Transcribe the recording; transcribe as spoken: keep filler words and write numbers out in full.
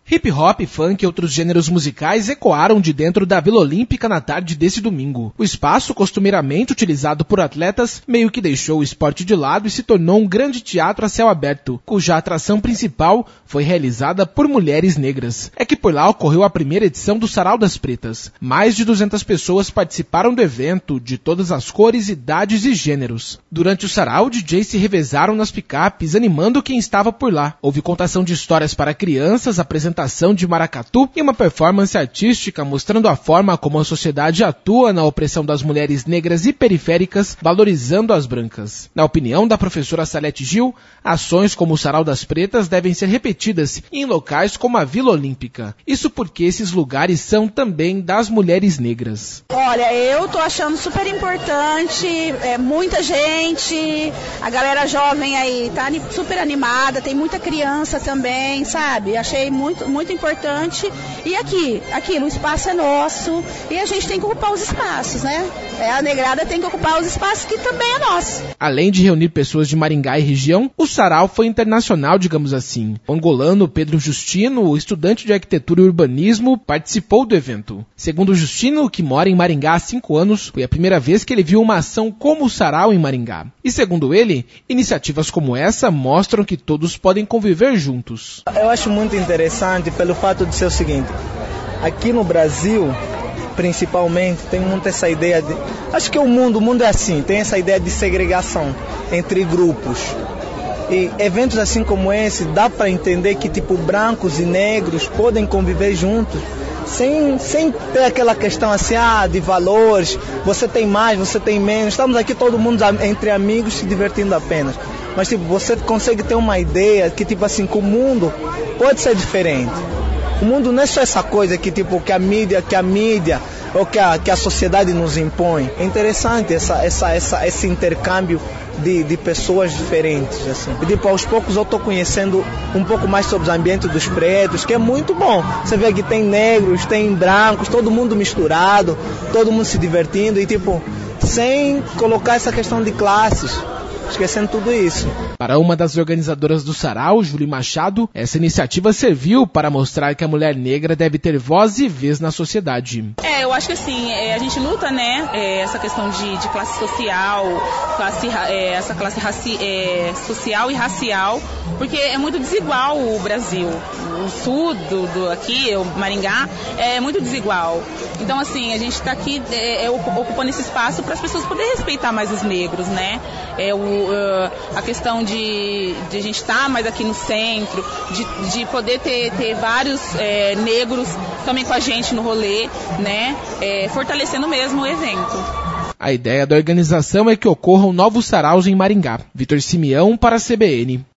Hip hop, funk e outros gêneros musicais ecoaram de dentro da Vila Olímpica na tarde desse domingo. O espaço, costumeiramente utilizado por atletas, meio que deixou o esporte de lado e se tornou um grande teatro a céu aberto, cuja atração principal foi realizada por mulheres negras. É que por lá ocorreu a primeira edição do Sarau das Pretas. Mais de duzentas pessoas participaram do evento, de todas as cores, idades e gêneros. Durante o sarau, D Js se revezaram nas picapes, animando quem estava por lá. Houve contação de histórias para crianças, apresentação de maracatu e uma performance artística mostrando a forma como a sociedade atua na opressão das mulheres negras e periféricas, valorizando as brancas. Na opinião da professora Salete Gil, ações como o Sarau das Pretas devem ser repetidas em locais como a Vila Olímpica. Isso porque esses lugares são também das mulheres negras. Olha, eu tô achando super importante, é, muita gente, a galera jovem aí tá super animada, tem muita criança também, sabe? Achei muito muito importante. E aqui, aqui, o espaço é nosso e a gente tem que ocupar os espaços, né? É, a negrada tem que ocupar os espaços que também é nosso. Além de reunir pessoas de Maringá e região, o sarau foi internacional, digamos assim. O angolano Pedro Justino, estudante de arquitetura e urbanismo, participou do evento. Segundo Justino, que mora em Maringá há cinco anos, foi a primeira vez que ele viu uma ação como o sarau em Maringá. E segundo ele, iniciativas como essa mostram que todos podem conviver juntos. Eu acho muito interessante pelo fato de ser o seguinte, aqui no Brasil, principalmente, tem muito essa ideia de... Acho que o mundo, o mundo é assim, tem essa ideia de segregação entre grupos. E eventos assim como esse, dá para entender que tipo brancos e negros podem conviver juntos, sem, sem ter aquela questão assim, ah, de valores, você tem mais, você tem menos. Estamos aqui todo mundo entre amigos se divertindo apenas. Mas tipo, você consegue ter uma ideia que tipo assim, que o mundo pode ser diferente. O mundo não é só essa coisa que tipo que a mídia, que a mídia ou que a, que a sociedade nos impõe. É interessante essa, essa, essa, esse intercâmbio de, de pessoas diferentes. Assim. E tipo, aos poucos eu estou conhecendo um pouco mais sobre o ambiente dos pretos, que é muito bom. Você vê que tem negros, tem brancos, todo mundo misturado, todo mundo se divertindo e tipo, sem colocar essa questão de classes. Esquecendo tudo isso. Para uma das organizadoras do sarau, Júlia Machado, essa iniciativa serviu para mostrar que a mulher negra deve ter voz e vez na sociedade. É, eu acho que assim, é, a gente luta, né, é, essa questão de, de classe social, classe, é, essa classe raci, é, social e racial, porque é muito desigual o Brasil. O sul do, do aqui, o Maringá, é muito desigual. Então, assim, a gente está aqui é, é, ocupando esse espaço para as pessoas poderem respeitar mais os negros, né? É, o, uh, a questão de, de a gente estar tá mais aqui no centro, de, de poder ter, ter vários é, negros também com a gente no rolê, né? É, fortalecendo mesmo o evento. A ideia da organização é que ocorram novos saraus em Maringá. Vitor Simeão para a C B N.